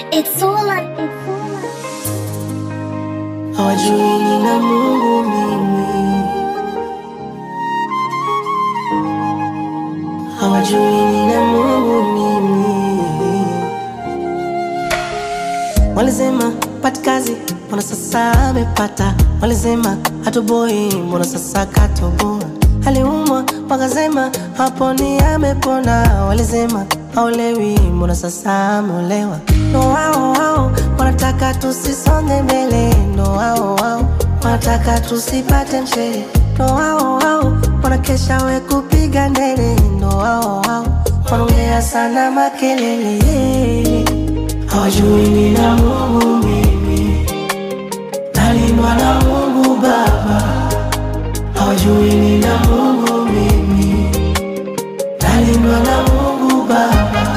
It's all I hawajui nina Mungu mimi, hawajui nina Mungu mimi. Walisema pati kazi, mbona sasa amepata? Walisema hatoboi, mbona sasa katoboa? Aliumwa wakasema haponi amepona. Walisema haolewi, mbona sasa ameolewa? Ndo wao wanataka tusisonge mbele, ndo wao wanataka tusipate mshele, ndo wao wanakesha we kupiga ndele, ndo wao wanaongea sana makelele. Hawajui nina Mungu mimi, nalindwa na Mungu Baba. Hawajui nina Mungu mimi, nalindwa na Mungu Baba.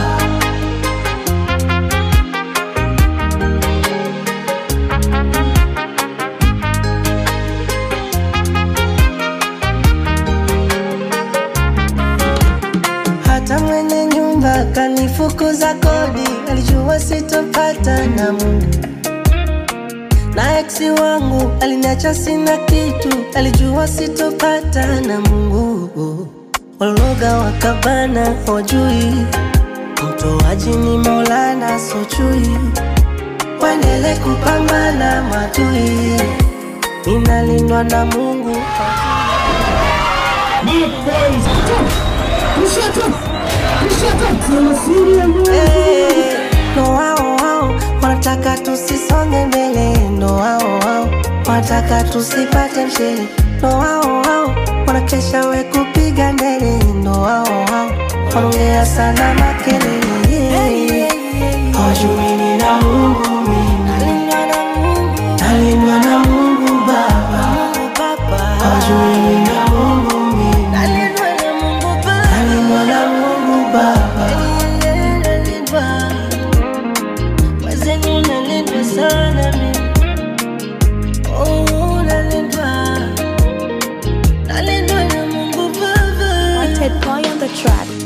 Hata mwenye nyumba kanifukuza kodi, alijua sitopata na Mungu. Na eksi wangu aliniacha sina kitu, alijua sitopata na Mungu. Waloga wakabana hawajui, mtoaji ni Maulana sochui. Waendele kupambana matui, ninalindwa na Mungu. Ndo wao wanataka tusisonge mbele, ndo wao wanataka tusipate mshele, ndo wao wanakesha we kupiga ndele, ndo wao wanaongea sana makelele. Hawajui nina Mungu mimi, nalindwa na Mungu Baba. Hawajui nina Mungu mimi, nalindwa na Mungu Baba. Wanted boy on the track.